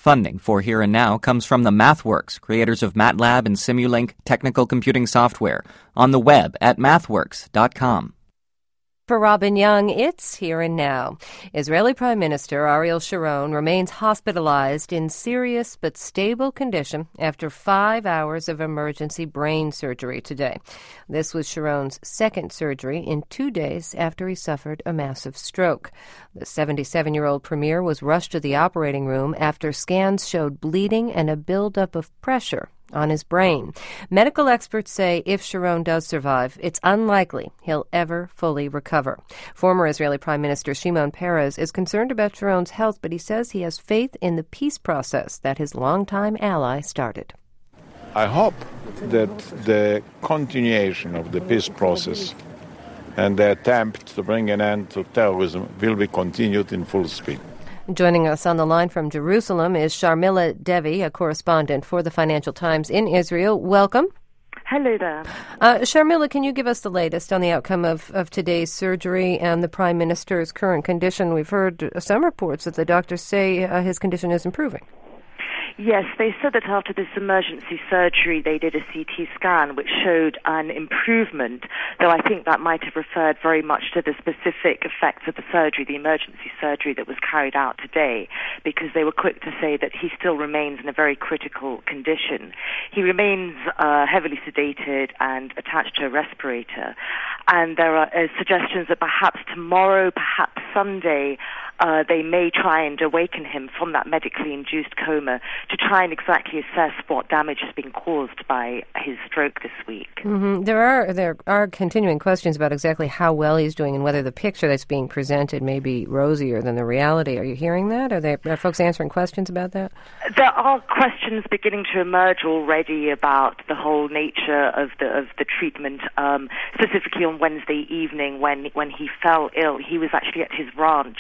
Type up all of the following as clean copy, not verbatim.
Funding for Here and Now comes from the MathWorks, creators of MATLAB and Simulink technical computing software, on the web at mathworks.com. For Robin Young, it's Here and Now. Israeli Prime Minister Ariel Sharon remains hospitalized in serious but stable condition after 5 hours of emergency brain surgery today. This was Sharon's second surgery in 2 days after he suffered a massive stroke. The 77-year-old premier was rushed to the operating room after scans showed bleeding and a buildup of pressure on his brain. Medical experts say if Sharon does survive, it's unlikely he'll ever fully recover. Former Israeli Prime Minister Shimon Peres is concerned about Sharon's health, but he says he has faith in the peace process that his longtime ally started. I hope that the continuation of the peace process and the attempt to bring an end to terrorism will be continued in full speed. Joining us on the line from Jerusalem is Sharmila Devi, a correspondent for the Financial Times in Israel. Welcome. Hello there. Sharmila, can you give us the latest on the outcome of today's surgery and the Prime Minister's current condition? We've heard some reports that the doctors say his condition is improving. Yes, they said that after this emergency surgery, they did a CT scan which showed an improvement, though I think that might have referred very much to the specific effects of the surgery, the emergency surgery that was carried out today, because they were quick to say that he still remains in a very critical condition. He remains heavily sedated and attached to a respirator, and there are suggestions that perhaps tomorrow, perhaps Sunday, they may try and awaken him from that medically induced coma to try and exactly assess what damage has been caused by his stroke this week. Mm-hmm. There are continuing questions about exactly how well he's doing and whether the picture that's being presented may be rosier than the reality. Are you hearing that? Are folks answering questions about that? There are questions beginning to emerge already about the whole nature of the treatment. Specifically on Wednesday evening when he fell ill, he was actually at his ranch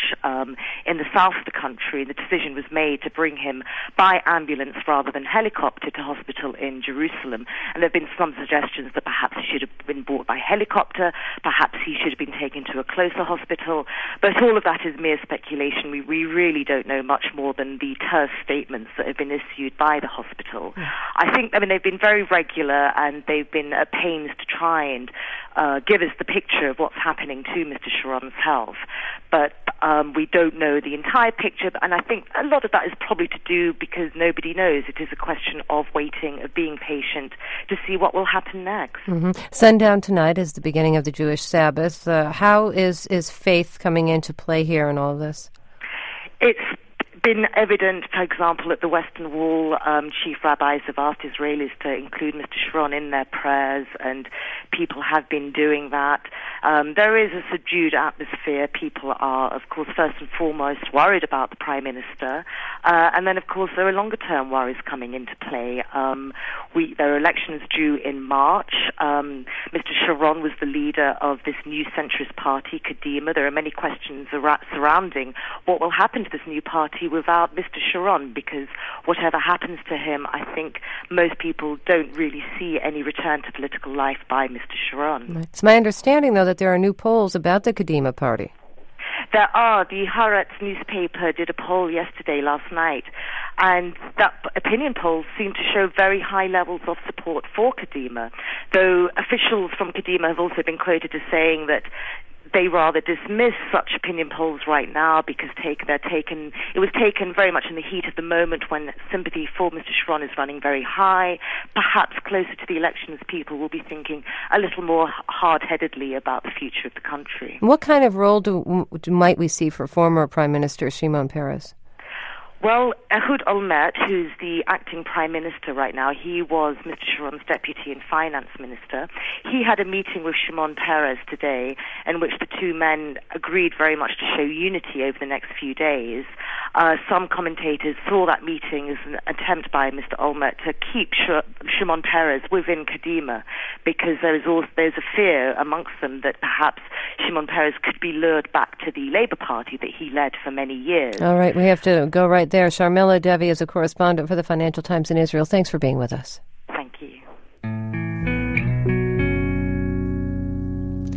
in the south of the country. The decision was made to bring him by ambulance rather than helicopter to hospital in Jerusalem. And there have been some suggestions that perhaps he should have been brought by helicopter, perhaps he should have been taken to a closer hospital. But all of that is mere speculation. We really don't know much more than the terse statements that have been issued by the hospital. They've been very regular and they've been at pains to try and give us the picture of what's happening to Mr. Sharon's health. But we don't know the entire picture, and I think a lot of that is probably to do because nobody knows. It is a question of waiting, of being patient to see what will happen next. Mm-hmm. Sundown tonight is the beginning of the Jewish Sabbath. How is faith coming into play here in all this? It's been evident, for example, at the Western Wall, chief rabbis have asked Israelis to include Mr. Sharon in their prayers, and people have been doing that. There is a subdued atmosphere. People are, of course, first and foremost worried about the Prime Minister, and then, of course, there are longer-term worries coming into play. There are elections due in March. Mr. Sharon was the leader of this new centrist party, Kadima. There are many questions surrounding what will happen to this new party without Mr. Sharon, because whatever happens to him, I think most people don't really see any return to political life by Mr. Sharon. It's my understanding, though, that there are new polls about the Kadima party. There are. The Haaretz newspaper did a poll last night, and that opinion polls seem to show very high levels of support for Kadima, though officials from Kadima have also been quoted as saying that they rather dismiss such opinion polls right now because it was taken very much in the heat of the moment when sympathy for Mr. Sharon is running very high. Perhaps closer to the elections, people will be thinking a little more hard-headedly about the future of the country. What kind of role might we see for former Prime Minister Shimon Peres? Well, Ehud Olmert, who's the acting prime minister right now, he was Mr. Sharon's deputy and finance minister. He had a meeting with Shimon Peres today in which the two men agreed very much to show unity over the next few days. Some commentators saw that meeting as an attempt by Mr. Olmert to keep Shimon Peres within Kadima, because there's a fear amongst them that perhaps Shimon Peres could be lured back to the Labour Party that he led for many years. All right, we have to go right there. Sharmila Devi is a correspondent for the Financial Times in Israel. Thanks for being with us. Thank you.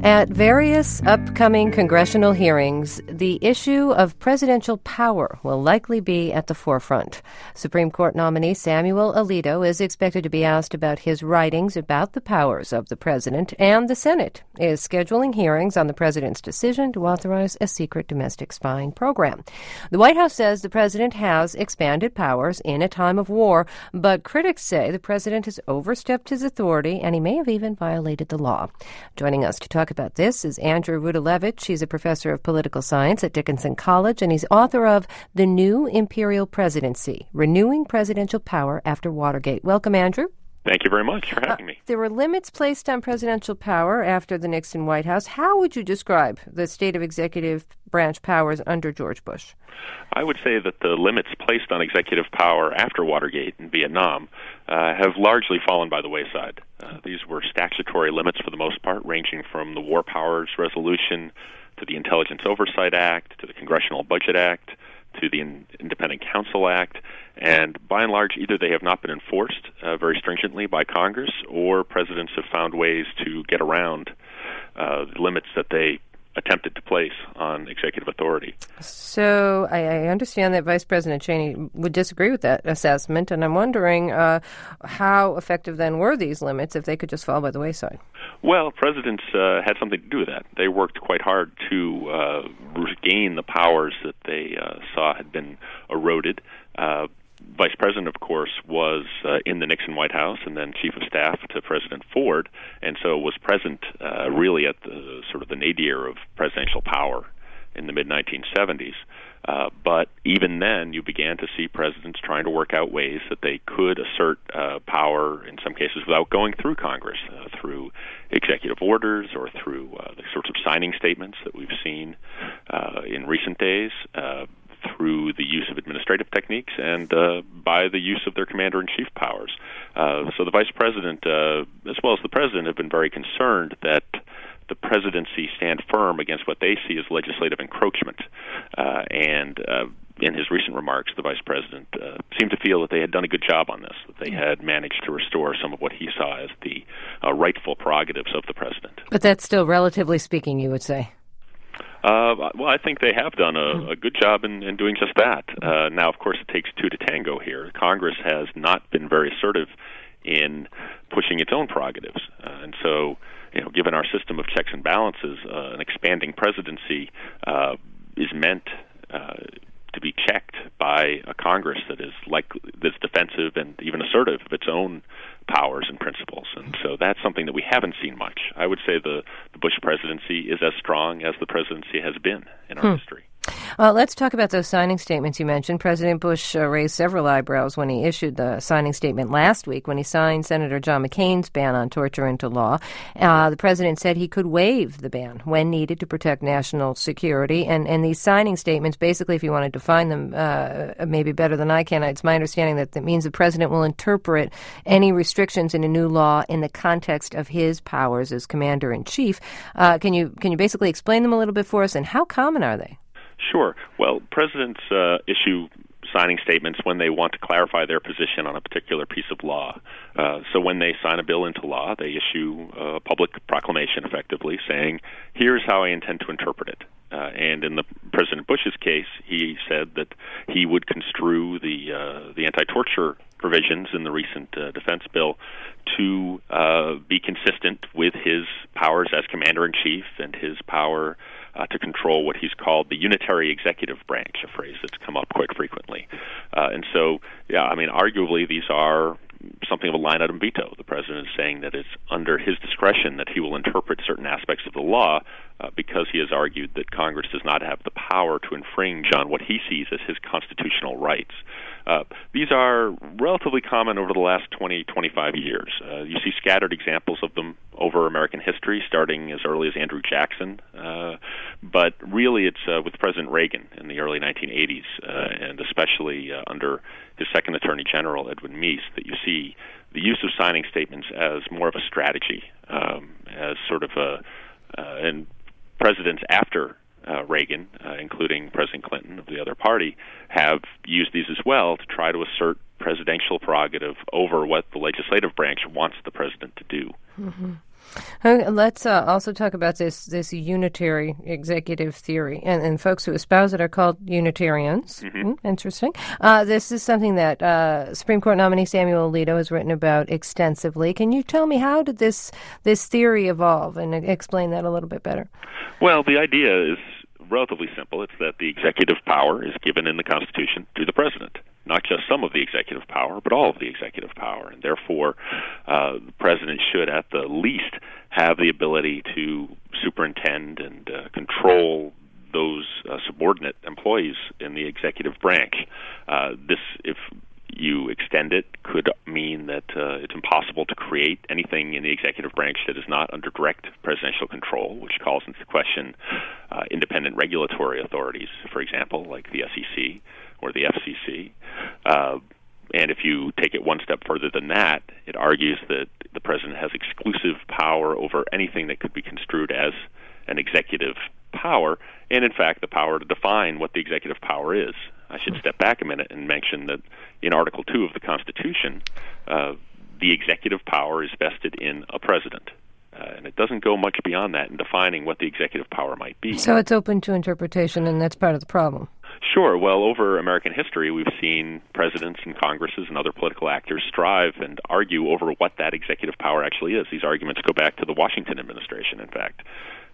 At various upcoming congressional hearings, the issue of presidential power will likely be at the forefront. Supreme Court nominee Samuel Alito is expected to be asked about his writings about the powers of the president, and the Senate is scheduling hearings on the president's decision to authorize a secret domestic spying program. The White House says the president has expanded powers in a time of war, but critics say the president has overstepped his authority and he may have even violated the law. Joining us to talk about this is Andrew Rudalevich. He's a professor of political science at Dickinson College, and he's author of The New Imperial Presidency, Renewing Presidential Power After Watergate. Welcome, Andrew. Thank you very much for having me. There were limits placed on presidential power after the Nixon White House. How would you describe the state of executive branch powers under George Bush? I would say that the limits placed on executive power after Watergate and Vietnam have largely fallen by the wayside. These were statutory limits for the most part, ranging from the War Powers Resolution to the Intelligence Oversight Act to the Congressional Budget Act to the Independent Counsel Act, and by and large, either they have not been enforced very stringently by Congress, or presidents have found ways to get around the limits that they attempted to place on executive authority. So I understand that Vice President Cheney would disagree with that assessment, and I'm wondering how effective then were these limits if they could just fall by the wayside? Well, presidents had something to do with that. They worked quite hard to regain the powers that they saw had been eroded. Vice President, of course, was in the Nixon White House and then Chief of Staff to President Ford, and so was present really at the sort of the nadir of presidential power in the mid-1970s. But even then, you began to see presidents trying to work out ways that they could assert power, in some cases without going through Congress, through executive orders or through the sorts of signing statements that we've seen in recent days, through the use of administrative techniques and by the use of their commander-in-chief powers. So the vice president, as well as the president, have been very concerned that the presidency stand firm against what they see as legislative encroachment. And in his recent remarks, the vice president seemed to feel that they had done a good job on this, that they had managed to restore some of what he saw as the rightful prerogatives of the president. But that's still, relatively speaking, you would say? Well, I think they have done a good job in doing just that. Now, of course, it takes two to tango here. Congress has not been very assertive in pushing its own prerogatives. And so, given our system of checks and balances, an expanding presidency is meant to be checked by a Congress that's defensive and even assertive of its own powers and principles. And so that's something that we haven't seen much. I would say the Bush presidency is as strong as the presidency has been in our history. Let's talk about those signing statements you mentioned. President Bush raised several eyebrows when he issued the signing statement last week when he signed Senator John McCain's ban on torture into law. The president said he could waive the ban when needed to protect national security. And these signing statements, basically, if you want to define them maybe better than I can, it's my understanding that means the president will interpret any restrictions in a new law in the context of his powers as commander-in-chief. Can you basically explain them a little bit for us, and how common are they? Sure. Well, presidents issue signing statements when they want to clarify their position on a particular piece of law. So when they sign a bill into law, they issue a public proclamation, effectively, saying, here's how I intend to interpret it. And in the President Bush's case, he said that he would construe the anti-torture provisions in the recent defense bill to be consistent with his powers as commander-in-chief and his power to control what he's called the unitary executive branch, a phrase that's come up quite frequently. And so, arguably these are something of a line-item veto. The president is saying that it's under his discretion that he will interpret certain aspects of the law because he has argued that Congress does not have the power to infringe on what he sees as his constitutional rights. These are relatively common over the last 20, 25 years. You see scattered examples of them over American history, starting as early as Andrew Jackson. But really it's with President Reagan in the early 1980s, and especially under his second Attorney General, Edwin Meese, that you see the use of signing statements as more of a strategy, as sort of and presidents after Reagan, including President Clinton of the other party, have used these as well to try to assert presidential prerogative over what the legislative branch wants the president to do. Mm-hmm. Let's also talk about this unitary executive theory. And folks who espouse it are called Unitarians. Interesting. This is something that Supreme Court nominee Samuel Alito has written about extensively. Can you tell me, how did this theory evolve, and explain that a little bit better? Well, the idea is relatively simple. It's that the executive power is given in the Constitution to the president. Not just some of the executive power, but all of the executive power. And therefore, the president should at the least have the ability to superintend and control those subordinate employees in the executive branch. This, if you extend it, could mean that it's impossible to create anything in the executive branch that is not under direct presidential control, which calls into question independent regulatory authorities, for example, like the SEC or the FCC. And if you take it one step further than that, it argues that the president has exclusive power over anything that could be construed as an executive power, and in fact the power to define what the executive power is. I should step back a minute and mention that in Article 2 of the Constitution, the executive power is vested in a president. And it doesn't go much beyond that in defining what the executive power might be. So it's open to interpretation, and that's part of the problem. Sure. Well, over American history, we've seen presidents and Congresses and other political actors strive and argue over what that executive power actually is. These arguments go back to the Washington administration, in fact.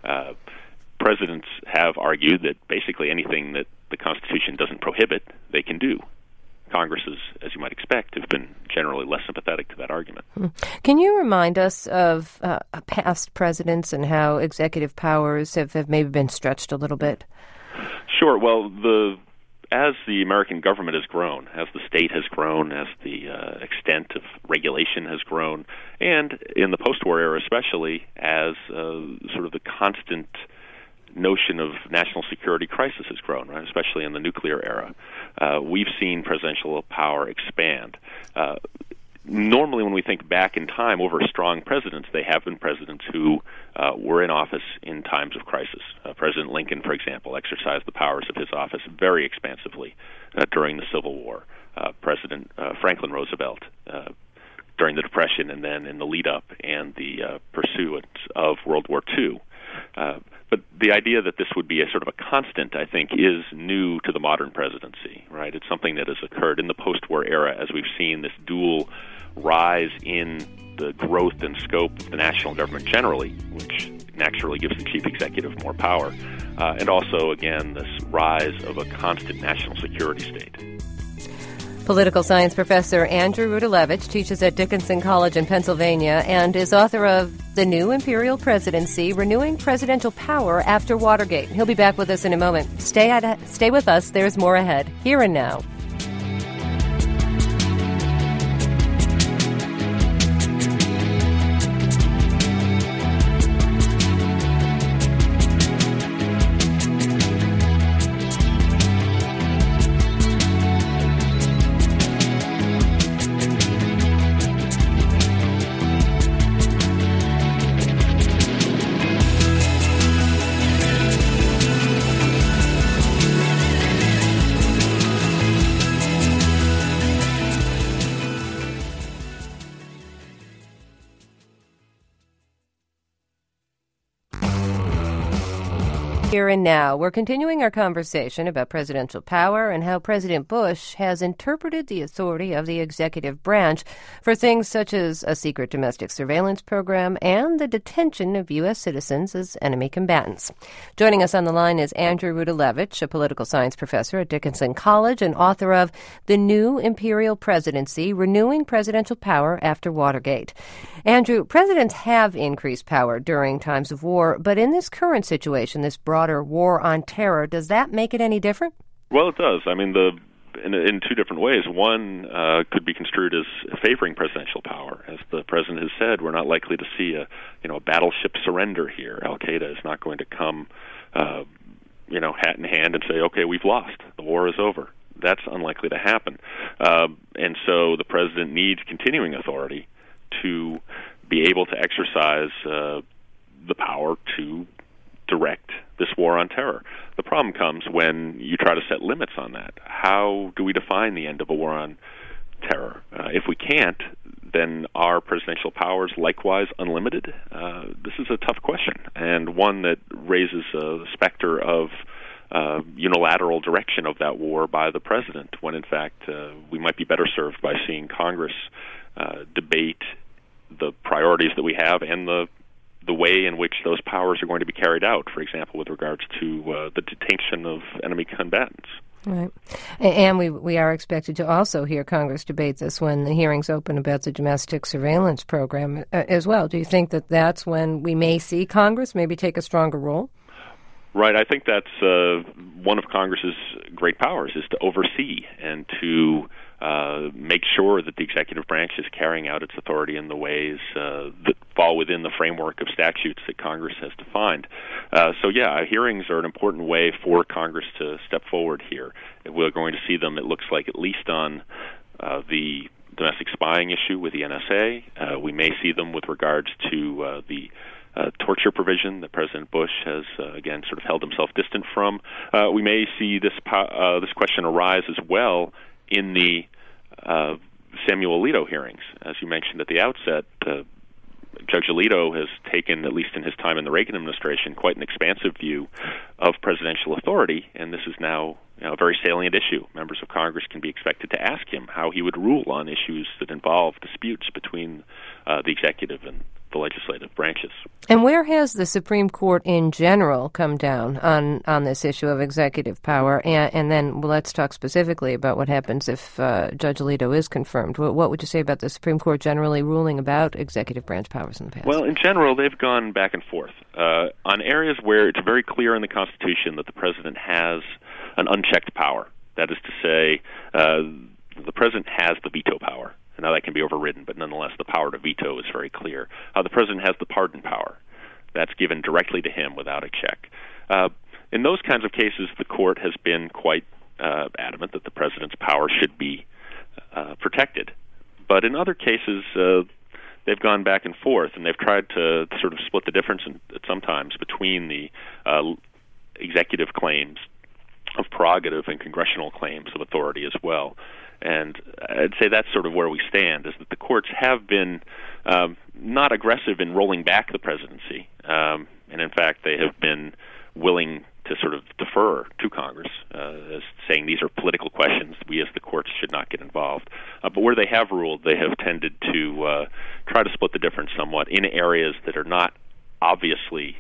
Presidents have argued that basically anything that the Constitution doesn't prohibit, they can do. Congresses, as you might expect, have been generally less sympathetic to that argument. Can you remind us of past presidents and how executive powers have maybe been stretched a little bit? Sure. Well, as the American government has grown, as the state has grown, as the extent of regulation has grown, and in the post-war era especially, as sort of the constant notion of national security crisis has grown, right? Especially in the nuclear era, we've seen presidential power expand. Normally, when we think back in time over strong presidents, they have been presidents who were in office in times of crisis. President Lincoln, for example, exercised the powers of his office very expansively during the Civil War. President Franklin Roosevelt during the Depression, and then in the lead-up and the pursuance of World War II. But the idea that this would be a sort of a constant, I think, is new to the modern presidency, right? It's something that has occurred in the post-war era as we've seen this dual rise in the growth and scope of the national government generally, which naturally gives the chief executive more power, and also, again, this rise of a constant national security state. Political science professor Andrew Rudalevich teaches at Dickinson College in Pennsylvania and is author of The New Imperial Presidency, Renewing Presidential Power After Watergate. He'll be back with us in a moment. Stay with us. There's more ahead. Here and now. Here and now, we're continuing our conversation about presidential power and how President Bush has interpreted the authority of the executive branch for things such as a secret domestic surveillance program and the detention of U.S. citizens as enemy combatants. Joining us on the line is Andrew Rudalevich, a political science professor at Dickinson College and author of The New Imperial Presidency, Renewing Presidential Power After Watergate. Andrew, presidents have increased power during times of war, but in this current situation, this broader war on terror, does that make it any different? Well, it does. I mean, in two different ways. One could be construed as favoring presidential power. As the president has said, we're not likely to see a battleship surrender here. Al-Qaeda is not going to come, hat in hand and say, okay, we've lost. The war is over. That's unlikely to happen. And so the president needs continuing authority to be able to exercise the power to direct this war on terror. The problem comes when you try to set limits on that. How do we define the end of a war on terror? If we can't, then are presidential powers likewise unlimited? This is a tough question, and one that raises the specter of unilateral direction of that war by the president, when in fact we might be better served by seeing Congress debate the priorities that we have and the way in which those powers are going to be carried out, for example, with regards to the detention of enemy combatants. Right. And we are expected to also hear Congress debate this when the hearings open about the domestic surveillance program as well. Do you think that that's when we may see Congress maybe take a stronger role? Right. I think that's one of Congress's great powers, is to oversee and to make sure that the executive branch is carrying out its authority in the ways that fall within the framework of statutes that Congress has defined. Hearings are an important way for Congress to step forward here. We're going to see them, it looks like, at least on the domestic spying issue with the NSA. We may see them with regards to the torture provision that President Bush has, again, sort of held himself distant from. We may see this question arise as well in the Samuel Alito hearings. As you mentioned at the outset, Judge Alito has taken, at least in his time in the Reagan administration, quite an expansive view of presidential authority, and this is now a very salient issue. Members of Congress can be expected to ask him how he would rule on issues that involve disputes between the executive and the legislative branches. And where has the Supreme Court in general come down on this issue of executive power? And then let's talk specifically about what happens if Judge Alito is confirmed. What would you say about the Supreme Court generally ruling about executive branch powers in the past? Well, in general, they've gone back and forth on areas where it's very clear in the Constitution that the president has an unchecked power. That is to say, the president has the veto power. Now, that can be overridden, but nonetheless, the power to veto is very clear. The president has the pardon power. That's given directly to him without a check. In those kinds of cases, the court has been quite adamant that the president's power should be protected. But in other cases, they've gone back and forth, and they've tried to sort of split the difference sometimes between the executive claims of prerogative and congressional claims of authority as well. And I'd say that's sort of where we stand, is that the courts have been not aggressive in rolling back the presidency. And in fact, they have been willing to sort of defer to Congress, as saying these are political questions. We as the courts should not get involved. But where they have ruled, they have tended to try to split the difference somewhat in areas that are not obviously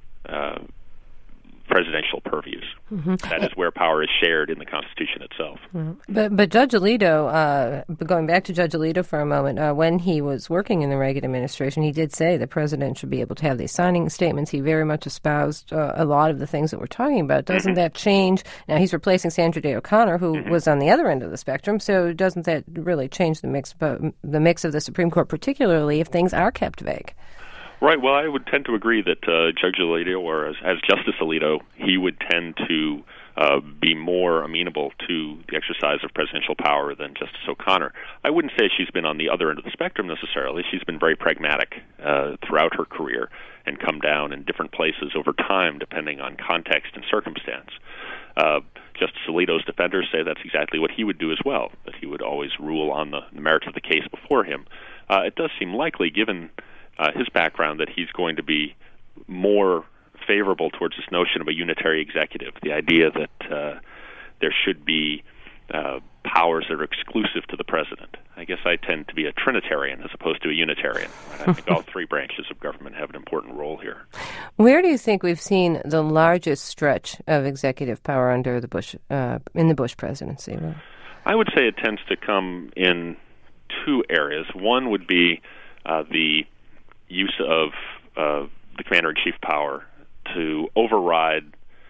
presidential purviews. Mm-hmm. That is where power is shared in the Constitution itself. Mm-hmm. But Judge Alito, going back to Judge Alito for a moment, when he was working in the Reagan administration, he did say the president should be able to have these signing statements. He very much espoused a lot of the things that we're talking about. Doesn't that change? Now, he's replacing Sandra Day O'Connor, who was on the other end of the spectrum, so doesn't that really change the mix of the Supreme Court, particularly if things are kept vague? Right. Well, I would tend to agree that Judge Alito, or as Justice Alito, he would tend to be more amenable to the exercise of presidential power than Justice O'Connor. I wouldn't say she's been on the other end of the spectrum necessarily. She's been very pragmatic throughout her career and come down in different places over time depending on context and circumstance. Justice Alito's defenders say that's exactly what he would do as well, that he would always rule on the merits of the case before him. It does seem likely, given his background, that he's going to be more favorable towards this notion of a unitary executive, the idea that there should be powers that are exclusive to the president. I guess I tend to be a Trinitarian as opposed to a Unitarian. I think all three branches of government have an important role here. Where do you think we've seen the largest stretch of executive power under the Bush in the Bush presidency? I would say it tends to come in two areas. One would be the use of the commander-in-chief power to override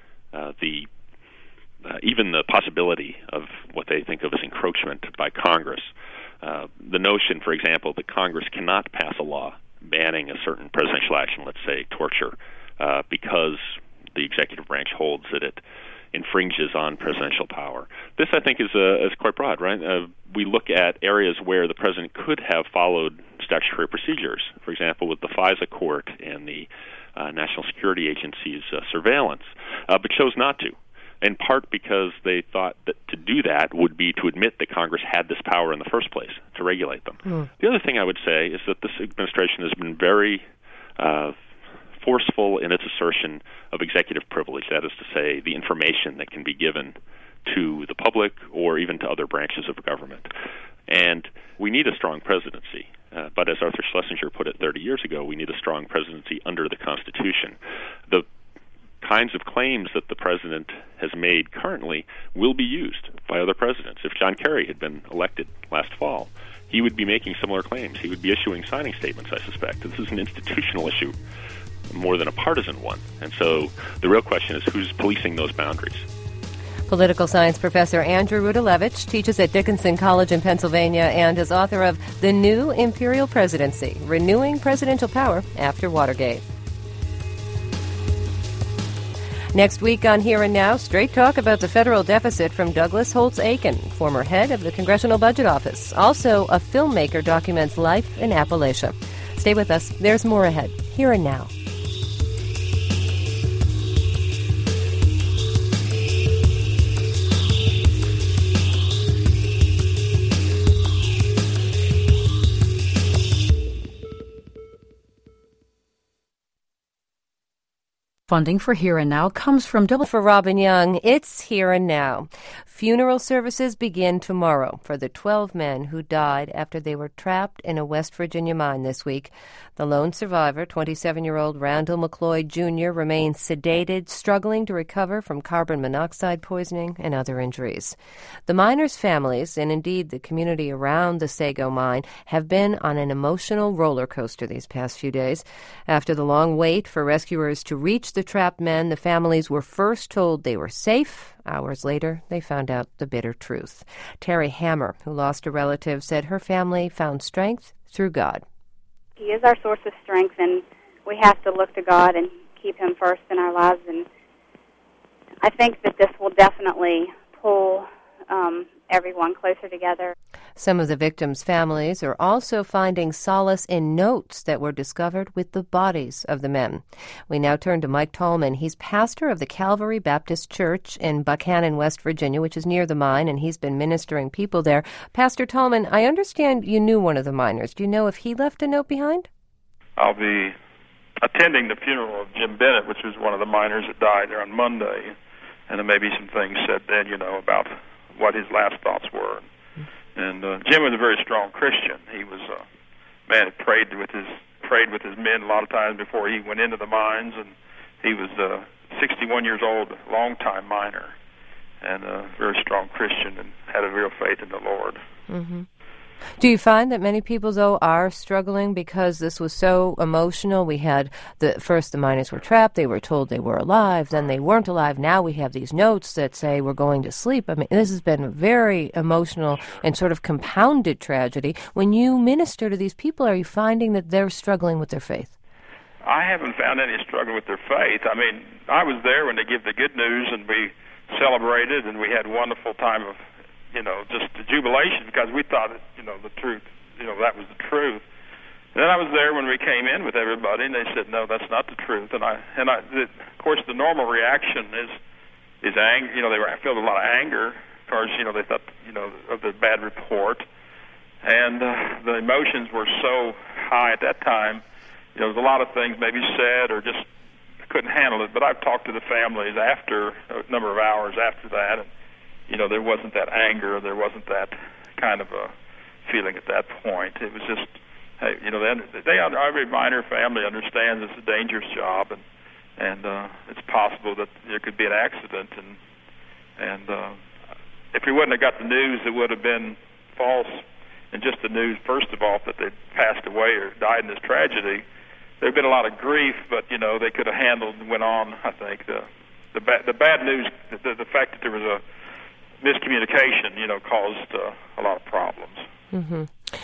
even the possibility of what they think of as encroachment by Congress. The notion, for example, that Congress cannot pass a law banning a certain presidential action, let's say torture, because the executive branch holds that it infringes on presidential power. This, I think, is quite broad, right? We look at areas where the president could have followed statutory procedures, for example, with the FISA court and the National Security Agency's surveillance, but chose not to. in part because they thought that to do that would be to admit that Congress had this power in the first place to regulate them. The other thing I would say is that this administration has been very forceful in its assertion of executive privilege, that is to say, the information that can be given to the public or even to other branches of government. And we need a strong presidency. But as Arthur Schlesinger put it 30 years ago, we need a strong presidency under the Constitution. The kinds of claims that the president has made currently will be used by other presidents. If John Kerry had been elected last fall, he would be making similar claims. He would be issuing signing statements, I suspect. This is an institutional issue more than a partisan one. And so the real question is who's policing those boundaries. Political science professor Andrew Rudalevich teaches at Dickinson College in Pennsylvania and is author of The New Imperial Presidency, Renewing Presidential Power After Watergate. Next week on Here and Now, straight talk about the federal deficit from Douglas Holtz-Eakin, former head of the Congressional Budget Office. Also, a filmmaker documents life in Appalachia. Stay with us. There's more ahead. Here and Now. Funding for Here and Now comes from For Robin Young, it's Here and Now. Funeral services begin tomorrow for the 12 men who died after they were trapped in a West Virginia mine this week. The lone survivor, 27-year-old Randall McCloy Jr., remains sedated, struggling to recover from carbon monoxide poisoning and other injuries. The miners' families, and indeed the community around the Sago mine, have been on an emotional roller coaster these past few days. After the long wait for rescuers to reach the trapped men, the families were first told they were safe. Hours later, they found out the bitter truth. Terry Hammer, who lost a relative, said her family found strength through God. He is our source of strength, and we have to look to God and keep Him first in our lives. And I think that this will definitely pull everyone closer together. Some of the victims' families are also finding solace in notes that were discovered with the bodies of the men. We now turn to Mike Tallman. He's pastor of the Calvary Baptist Church in Buchanan, West Virginia, which is near the mine, and he's been ministering people there. Pastor Tallman, I understand you knew one of the miners. Do you know if he left a note behind? I'll be attending the funeral of Jim Bennett, which was one of the miners that died there on Monday, and there may be some things said then, about what his last thoughts were. And Jim was a very strong Christian. He was a man who prayed with his men a lot of times before he went into the mines, and he was 61 years old, long-time miner, and a very strong Christian, and had a real faith in the Lord. Mm-hmm. Do you find that many people, though, are struggling because this was so emotional? We had first the miners were trapped, they were told they were alive, then they weren't alive. Now we have these notes that say we're going to sleep. I mean, this has been a very emotional and sort of compounded tragedy. When you minister to these people, are you finding that they're struggling with their faith? I haven't found any struggle with their faith. I mean, I was there when they give the good news, and we celebrated, and we had a wonderful time of just the jubilation, because we thought that, the truth, that was the truth. And then I was there when we came in with everybody, and they said, no, that's not the truth. And of course, the normal reaction is anger. They felt a lot of anger, because, they thought, of the bad report. And the emotions were so high at that time. There was a lot of things maybe said or just couldn't handle it. But I've talked to the families after a number of hours after that, and there wasn't that anger, there wasn't that kind of a feeling at that point. It was just, hey, every miner family understands it's a dangerous job, and it's possible that there could be an accident, and if we wouldn't have got the news, it would have been false, and just the news, first of all, that they passed away or died in this tragedy. There'd been a lot of grief, but they could have handled and went on. I think the bad news, the fact that there was a miscommunication, caused a lot of problems. Mm-hmm.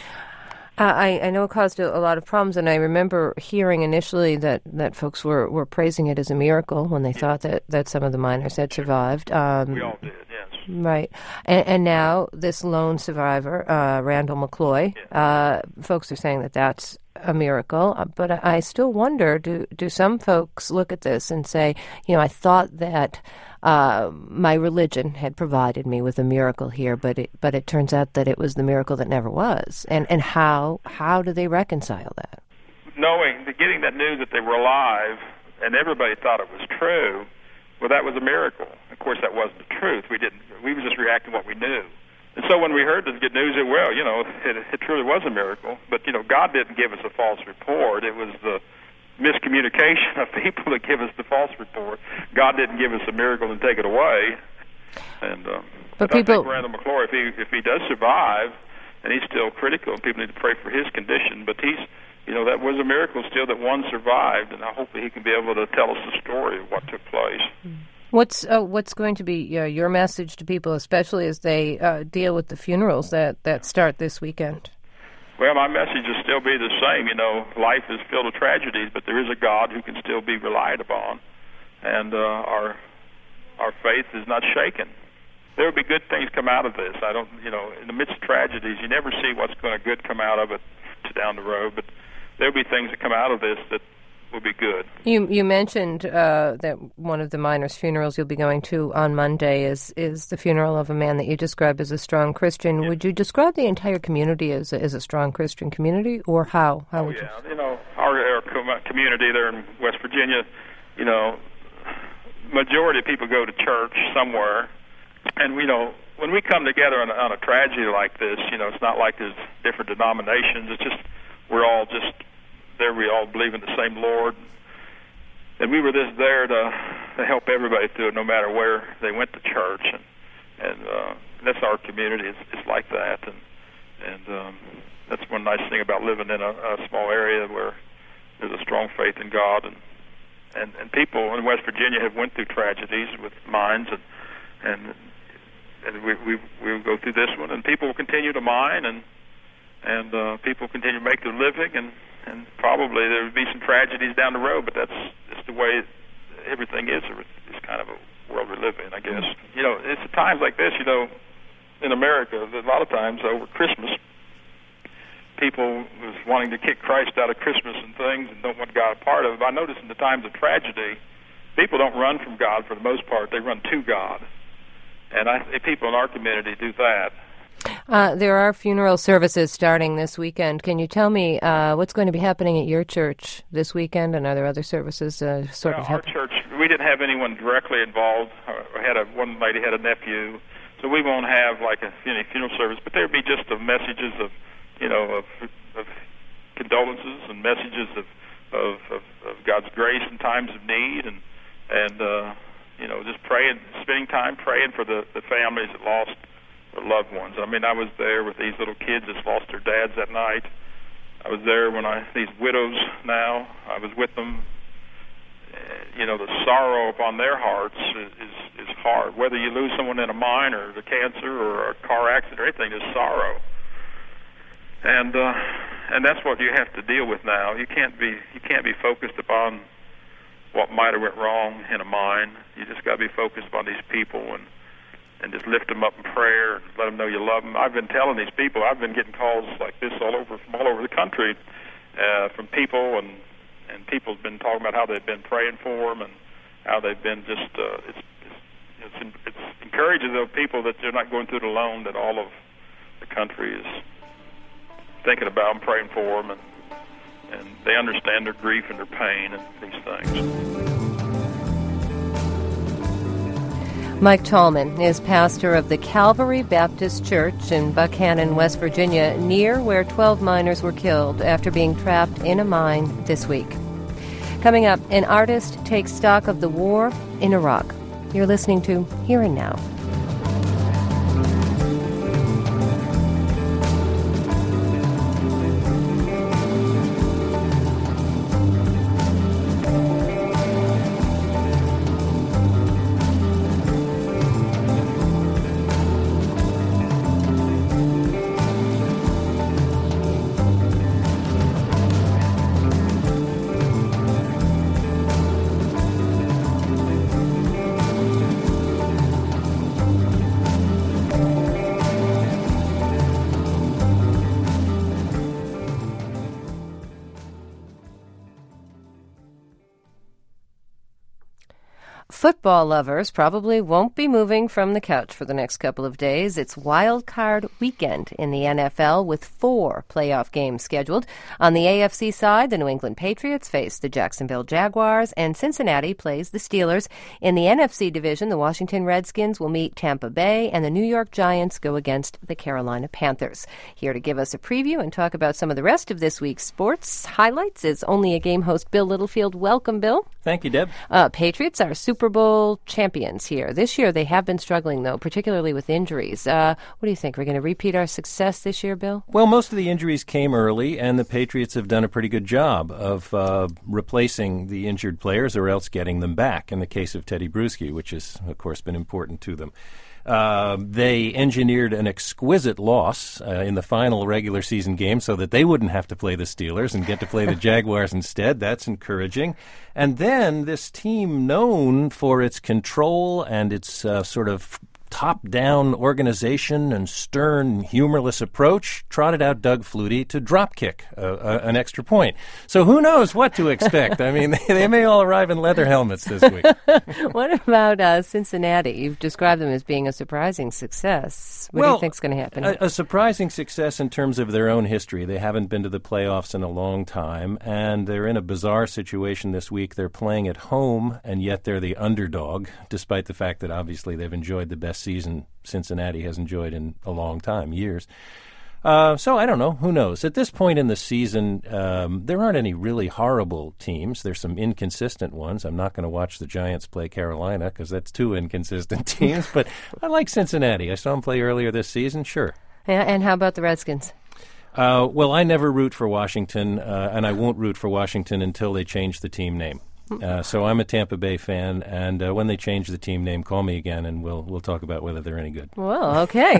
I know it caused a lot of problems, and I remember hearing initially that folks were praising it as a miracle when they thought that some of the miners had survived. We all did, yes. Right. And now this lone survivor, Randall McCloy, folks are saying that that's a miracle. But I still wonder, do some folks look at this and say, I thought that my religion had provided me with a miracle here, but it turns out that it was the miracle that never was. And how do they reconcile that? Getting that news that they were alive and everybody thought it was true, well, that was a miracle. Of course, that wasn't the truth. We were just reacting to what we knew. And so when we heard the good news, it truly was a miracle. But, God didn't give us a false report. It was the miscommunication of people that give us the false report. God didn't give us a miracle and take it away. And but I think Randall McCloy, if he does survive, and he's still critical, and people need to pray for his condition, but that was a miracle still that one survived, and I hope that he can be able to tell us the story of what took place. What's going to be your message to people, especially as they deal with the funerals that start this weekend? Well, my message will still be the same. Life is filled with tragedies, but there is a God who can still be relied upon, and our faith is not shaken. There will be good things come out of this. In the midst of tragedies, you never see what's going to good come out of it down the road, but there will be things that come out of this that will be good. You mentioned that one of the miners' funerals you'll be going to on Monday is the funeral of a man that you described as a strong Christian. Yes. Would you describe the entire community as a strong Christian community, or how? How would you? Our community there in West Virginia, majority of people go to church somewhere, and when we come together on a tragedy like this, it's not like there's different denominations. It's just we're all just there. We all believe in the same Lord, and we were just there to help everybody through it, no matter where they went to church, and that's our community. It's like that, and that's one nice thing about living in a small area where there's a strong faith in God, and people in West Virginia have went through tragedies with mines, and we will go through this one, and people will continue to mine, and people continue to make their living, and probably there will be some tragedies down the road, but that's just the way everything is. It's kind of a world we live in, I guess. It's at times like this, in America, a lot of times over Christmas, people was wanting to kick Christ out of Christmas and things and don't want God a part of it. But I notice in the times of tragedy, people don't run from God for the most part. They run to God. And people in our community do that. There are funeral services starting this weekend. Can you tell me what's going to be happening at your church this weekend, and are there other services Our church, we didn't have anyone directly involved. One lady had a nephew, so we won't have like a funeral service, but there would be just messages of condolences and messages of God's grace in times of need, and just praying, spending time praying for the families that lost their loved ones. I mean, I was there with these little kids that lost their dads that night. I was there when these widows now, I was with them. The sorrow upon their hearts is hard. Whether you lose someone in a mine or the cancer or a car accident or anything, there's sorrow. And that's what you have to deal with now. You can't be focused upon what might have went wrong in a mine. You just got to be focused upon these people and just lift them up in prayer and let them know you love them. I've been telling these people, I've been getting calls like this from all over the country from people, and people's been talking about how they've been praying for them and how they've been just it's encouraging those people that they're not going through it alone, that all of the country is thinking about them, praying for them, and they understand their grief and their pain and these things. Mike Tallman is pastor of the Calvary Baptist Church in Buckhannon, West Virginia, near where 12 miners were killed after being trapped in a mine this week. Coming up, an artist takes stock of the war in Iraq. You're listening to Here and Now. football lovers probably won't be moving from the couch for the next couple of days. It's wild card weekend in the NFL with 4 playoff games scheduled. On the AFC side, the New England Patriots face the Jacksonville Jaguars, and Cincinnati plays the Steelers. In the NFC division, the Washington Redskins will meet Tampa Bay, and the New York Giants go against the Carolina Panthers. Here to give us a preview and talk about some of the rest of this week's sports highlights is Only a Game host Bill Littlefield. Welcome, Bill. Thank you, Deb. Patriots are Super Bowl champions here. This year they have been struggling, though, particularly with injuries. What do you think? We're going to repeat our success this year, Bill? Well, most of the injuries came early, and the Patriots have done a pretty good job of replacing the injured players or else getting them back, in the case of Teddy Bruschi, which has, of course, been important to them. They engineered an exquisite loss in the final regular season game so that they wouldn't have to play the Steelers and get to play the Jaguars instead. That's encouraging. And then this team, known for its control and its sort of top-down organization and stern, humorless approach, trotted out Doug Flutie to drop-kick an extra point. So who knows what to expect? I mean, they may all arrive in leather helmets this week. What about Cincinnati? You've described them as being a surprising success. What do you think's going to happen? A surprising success in terms of their own history. They haven't been to the playoffs in a long time, and they're in a bizarre situation this week. They're playing at home, and yet they're the underdog, despite the fact that obviously they've enjoyed the best season Cincinnati has enjoyed in a long time, years. So I don't know. Who knows? At this point in the season, there aren't any really horrible teams. There's some inconsistent ones. I'm not going to watch the Giants play Carolina because that's 2 inconsistent teams. But I like Cincinnati. I saw them play earlier this season. Sure. And how about the Redskins? Well, I never root for Washington, and I won't root for Washington until they change the team name. So I'm a Tampa Bay fan, and when they change the team name, call me again, and we'll talk about whether they're any good. Well, okay.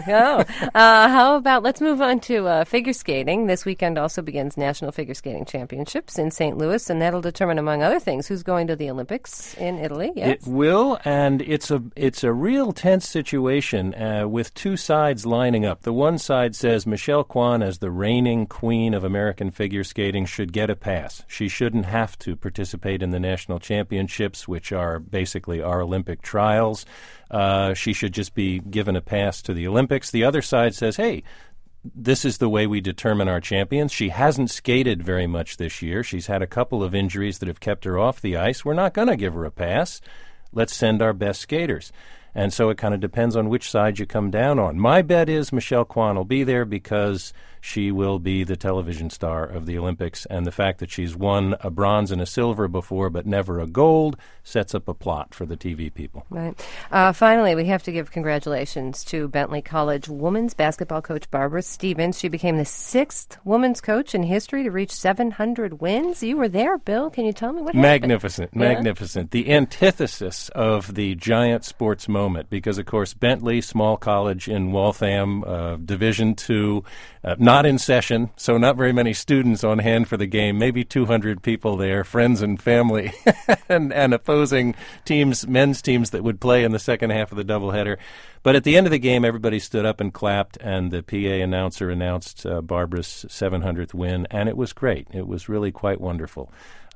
How about let's move on to figure skating. This weekend also begins National Figure Skating Championships in St. Louis, and that'll determine, among other things, who's going to the Olympics in Italy. Yes? It will, and it's a real tense situation with 2 sides lining up. The one side says Michelle Kwan, as the reigning queen of American figure skating, should get a pass. She shouldn't have to participate in the National Championships, which are basically our Olympic trials. She should just be given a pass to the Olympics. The other side says, hey, this is the way we determine our champions. She hasn't skated very much this year. She's had a couple of injuries that have kept her off the ice. We're not going to give her a pass. Let's send our best skaters. And so it kind of depends on which side you come down on. My bet is Michelle Kwan will be there because she will be the television star of the Olympics, and the fact that she's won a bronze and a silver before but never a gold sets up a plot for the TV people. Right. Finally, we have to give congratulations to Bentley College women's basketball coach Barbara Stevens. She became the 6th women's coach in history to reach 700 wins. You were there, Bill. Can you tell me what happened? Magnificent. The antithesis of the giant sports moment, because, of course, Bentley, small college in Waltham, Division II, not in session, so not very many students on hand for the game, maybe 200 people there, friends and family, and opposing teams, men's teams that would play in the second half of the doubleheader. But at the end of the game, everybody stood up and clapped, and the PA announcer announced Barbara's 700th win, and it was great. It was really quite wonderful.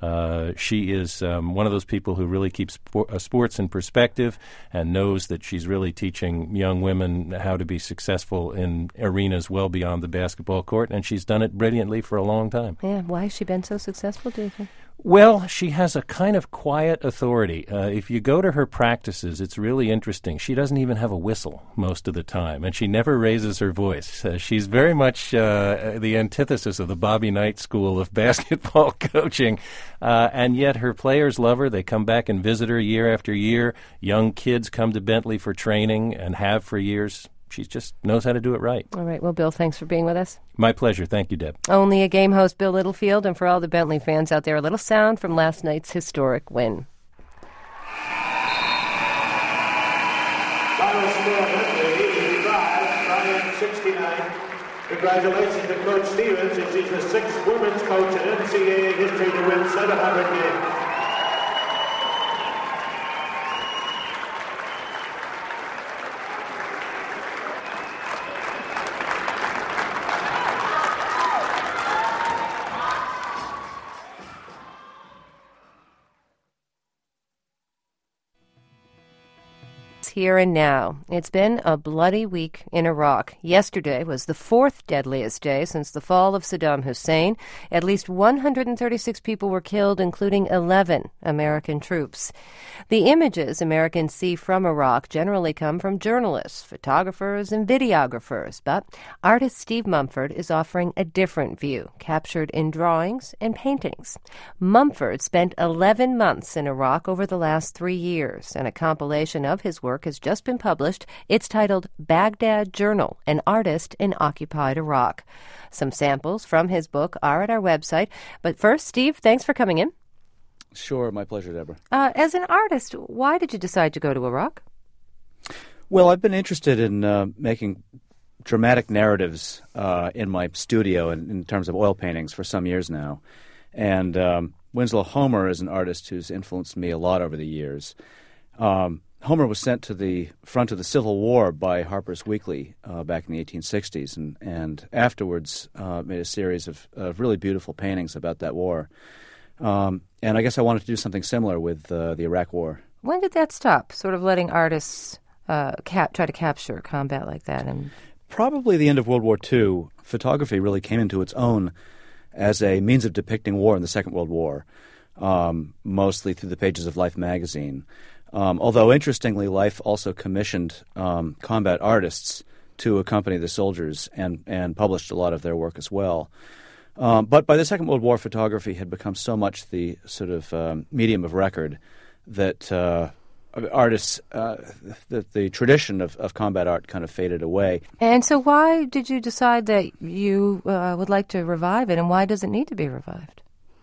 She is one of those people who really keeps sports in perspective and knows that she's really teaching young women how to be successful in arenas well beyond the basketball court, and she's done it brilliantly for a long time. Yeah, why has she been so successful, do you think? Well, she has a kind of quiet authority. If you go to her practices, it's really interesting. She doesn't even have a whistle most of the time, and she never raises her voice. She's very much the antithesis of the Bobby Knight school of basketball coaching, and yet her players love her. They come back and visit her year after year. Young kids come to Bentley for training and have for years. She just knows how to do it right. All right. Well, Bill, thanks for being with us. My pleasure. Thank you, Deb. Only a Game host, Bill Littlefield, and for all the Bentley fans out there, a little sound from last night's historic win. Final score, Bentley 85, Bryant 69. Congratulations to Coach Stevens, as she's the 6th women's coach in NCAA history to win 700 games. here and now. It's been a bloody week in Iraq. Yesterday was the fourth deadliest day since the fall of Saddam Hussein. At least 136 people were killed, including 11 American troops. The images Americans see from Iraq generally come from journalists, photographers, and videographers. But artist Steve Mumford is offering a different view, captured in drawings and paintings. Mumford spent 11 months in Iraq over the last 3 years, and a compilation of his work has just been published. It's titled Baghdad Journal, An Artist in Occupied Iraq. Some samples from his book are at our website. But first, Steve, thanks for coming in. Sure, my pleasure, Deborah. As an artist, why did you decide to go to Iraq? Well, I've been interested in making dramatic narratives in my studio in terms of oil paintings for some years now. And Winslow Homer is an artist who's influenced me a lot over the years. Homer was sent to the front of the Civil War by Harper's Weekly back in the 1860s, and afterwards made a series of really beautiful paintings about that war. And I guess I wanted to do something similar with the Iraq War. When did that stop, sort of letting artists try to capture combat like that? And probably the end of World War II. Photography really came into its own as a means of depicting war in the Second World War, mostly through the pages of Life magazine. Although, interestingly, Life also commissioned combat artists to accompany the soldiers and published a lot of their work as well. But by the Second World War, photography had become so much the sort of medium of record that artists, the tradition of combat art kind of faded away. And so why did you decide that you would like to revive it, and why does it need to be revived?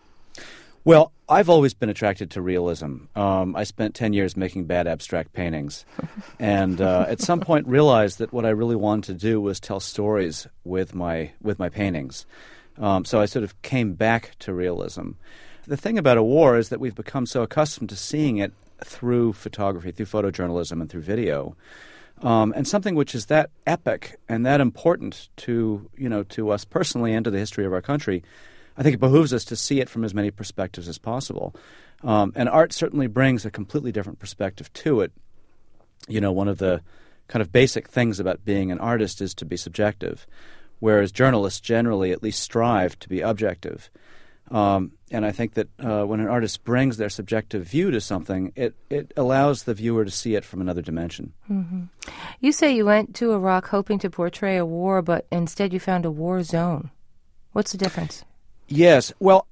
Well, I've always been attracted to realism. I spent 10 years making bad abstract paintings, and at some point realized that what I really wanted to do was tell stories with my paintings. So I sort of came back to realism. The thing about a war is that we've become so accustomed to seeing it through photography, through photojournalism, and through video, and something which is that epic and that important to us personally and to the history of our country. I think it behooves us to see it from as many perspectives as possible. And art certainly brings a completely different perspective to it. You know, one of the kind of basic things about being an artist is to be subjective, whereas journalists generally at least strive to be objective. And I think that when an artist brings their subjective view to something, it allows the viewer to see it from another dimension. Mm-hmm. You say you went to Iraq hoping to portray a war, but instead you found a war zone. What's the difference? Yes. Well,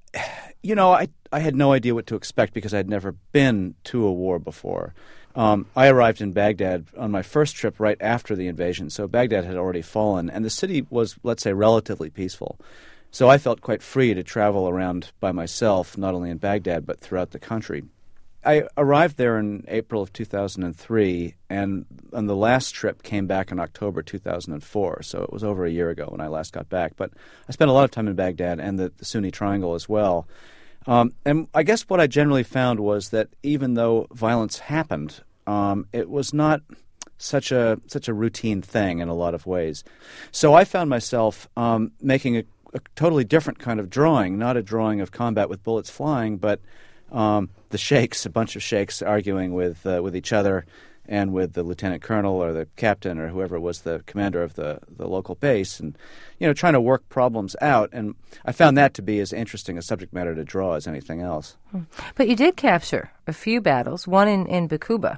I had no idea what to expect because I had never been to a war before. I arrived in Baghdad on my first trip right after the invasion, so Baghdad had already fallen, and the city was, let's say, relatively peaceful. So I felt quite free to travel around by myself, not only in Baghdad, but throughout the country. I arrived there in April of 2003, and on the last trip came back in October 2004, so it was over a year ago when I last got back. But I spent a lot of time in Baghdad and the Sunni Triangle as well. And I guess what I generally found was that even though violence happened, it was not such a routine thing in a lot of ways. So I found myself making a totally different kind of drawing, not a drawing of combat with bullets flying, but the sheikhs, a bunch of sheikhs arguing with each other and with the lieutenant colonel or the captain or whoever was the commander of the local base, and trying to work problems out. And I found that to be as interesting a subject matter to draw as anything else. But you did capture a few battles, one in Bakuba.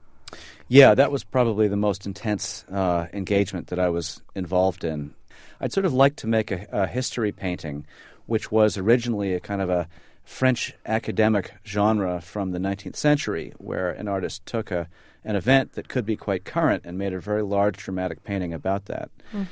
Yeah, that was probably the most intense engagement that I was involved in. I'd sort of like to make a history painting, which was originally a kind of a French academic genre from the 19th century, where an artist took an event that could be quite current and made a very large dramatic painting about that.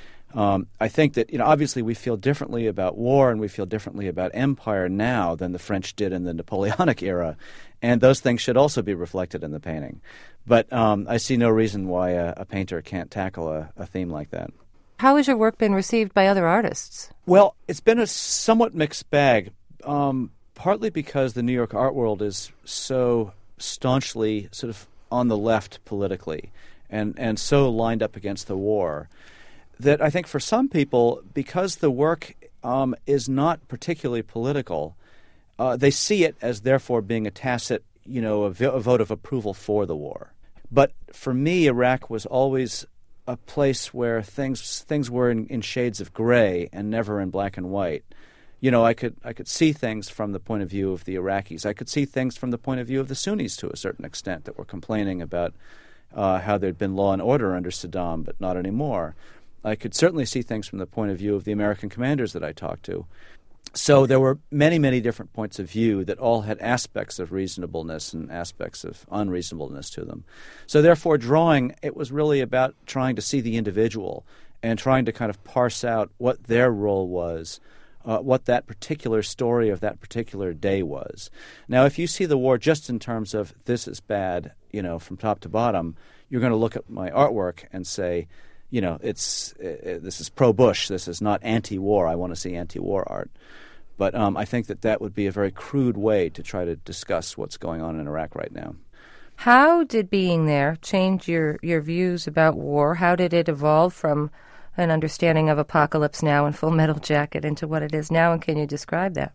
I think that, obviously we feel differently about war and we feel differently about empire now than the French did in the Napoleonic era, and those things should also be reflected in the painting. But I see no reason why a painter can't tackle a theme like that. How has your work been received by other artists? Well, it's been a somewhat mixed bag, partly because the New York art world is so staunchly sort of on the left politically and so lined up against the war that I think for some people, because the work is not particularly political, they see it as therefore being a tacit, a vote of approval for the war. But for me, Iraq was always a place where things were in shades of gray and never in black and white. You know, I could see things from the point of view of the Iraqis. I could see things from the point of view of the Sunnis to a certain extent that were complaining about how there'd been law and order under Saddam, but not anymore. I could certainly see things from the point of view of the American commanders that I talked to. So there were many, many different points of view that all had aspects of reasonableness and aspects of unreasonableness to them. So therefore, drawing, it was really about trying to see the individual and trying to kind of parse out what their role was, what that particular story of that particular day was. Now, if you see the war just in terms of this is bad, you know, from top to bottom, you're going to look at my artwork and say, you know, this is pro-Bush, this is not anti-war, I want to see anti-war art. But I think that would be a very crude way to try to discuss what's going on in Iraq right now. How did being there change your views about war? How did it evolve from an understanding of Apocalypse Now and Full Metal Jacket into what it is now, and can you describe that?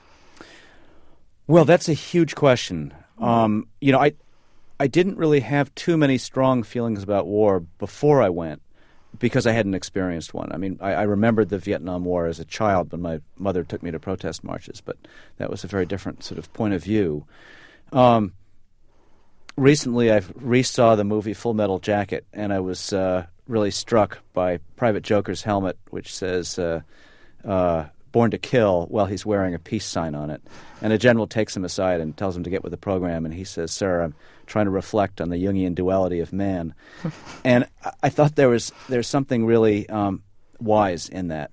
Well, that's a huge question. You know, I didn't really have too many strong feelings about war before I went, because I hadn't experienced one. I mean, I remembered the Vietnam War as a child when my mother took me to protest marches, but that was a very different sort of point of view. Recently, I resaw the movie Full Metal Jacket, and I was really struck by Private Joker's helmet, which says, Born to Kill, while he's wearing a peace sign on it. And a general takes him aside and tells him to get with the program, and he says, Sir, I'm trying to reflect on the Jungian duality of man. And I thought there's something really wise in that.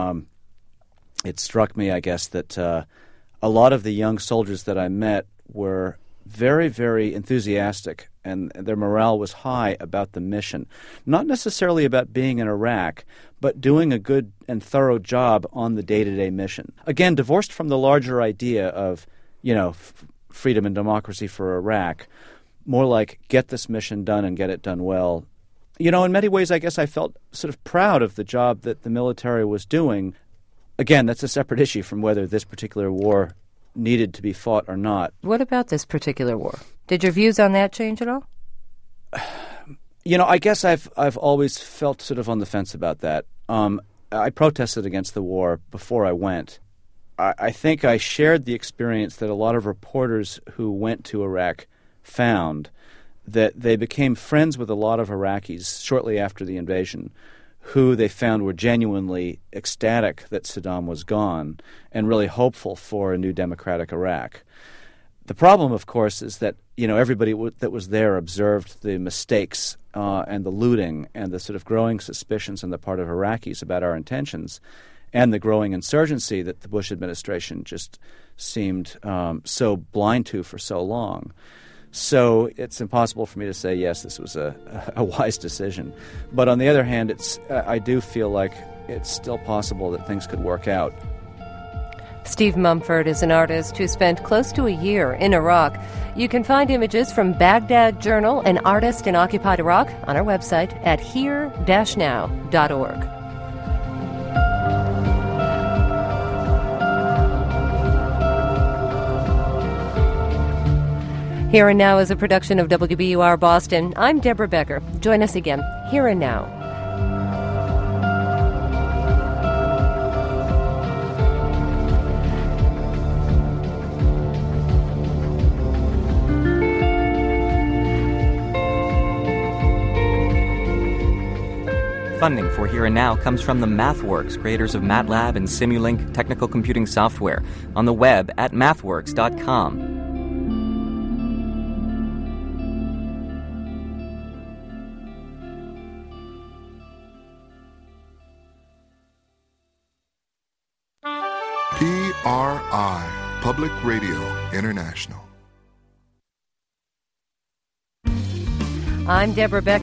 It struck me, I guess, that a lot of the young soldiers that I met were very, very enthusiastic, and their morale was high about the mission. Not necessarily about being in Iraq, but doing a good and thorough job on the day-to-day mission. Again, divorced from the larger idea of, you know, freedom and democracy for Iraq, more like get this mission done and get it done well. You know, in many ways, I guess I felt sort of proud of the job that the military was doing. Again, that's a separate issue from whether this particular war needed to be fought or not. What about this particular war? Did your views on that change at all? You know, I guess I've always felt sort of on the fence about that. I protested against the war before I went. I think I shared the experience that a lot of reporters who went to Iraq found, that they became friends with a lot of Iraqis shortly after the invasion, who they found were genuinely ecstatic that Saddam was gone and really hopeful for a new democratic Iraq. The problem, of course, is that, you know, everybody that was there observed the mistakes and the looting and the sort of growing suspicions on the part of Iraqis about our intentions and the growing insurgency that the Bush administration just seemed so blind to for so long. So it's impossible for me to say, yes, this was a wise decision. But on the other hand, I do feel like it's still possible that things could work out. Steve Mumford is an artist who spent close to a year in Iraq. You can find images from Baghdad Journal, an artist in occupied Iraq, on our website at here-now.org. Here and Now is a production of WBUR Boston. I'm Deborah Becker. Join us again, Here and Now. Funding for Here and Now comes from the MathWorks, creators of MATLAB and Simulink technical computing software, on the web at mathworks.com. PRI, Public Radio International. I'm Deborah Becker.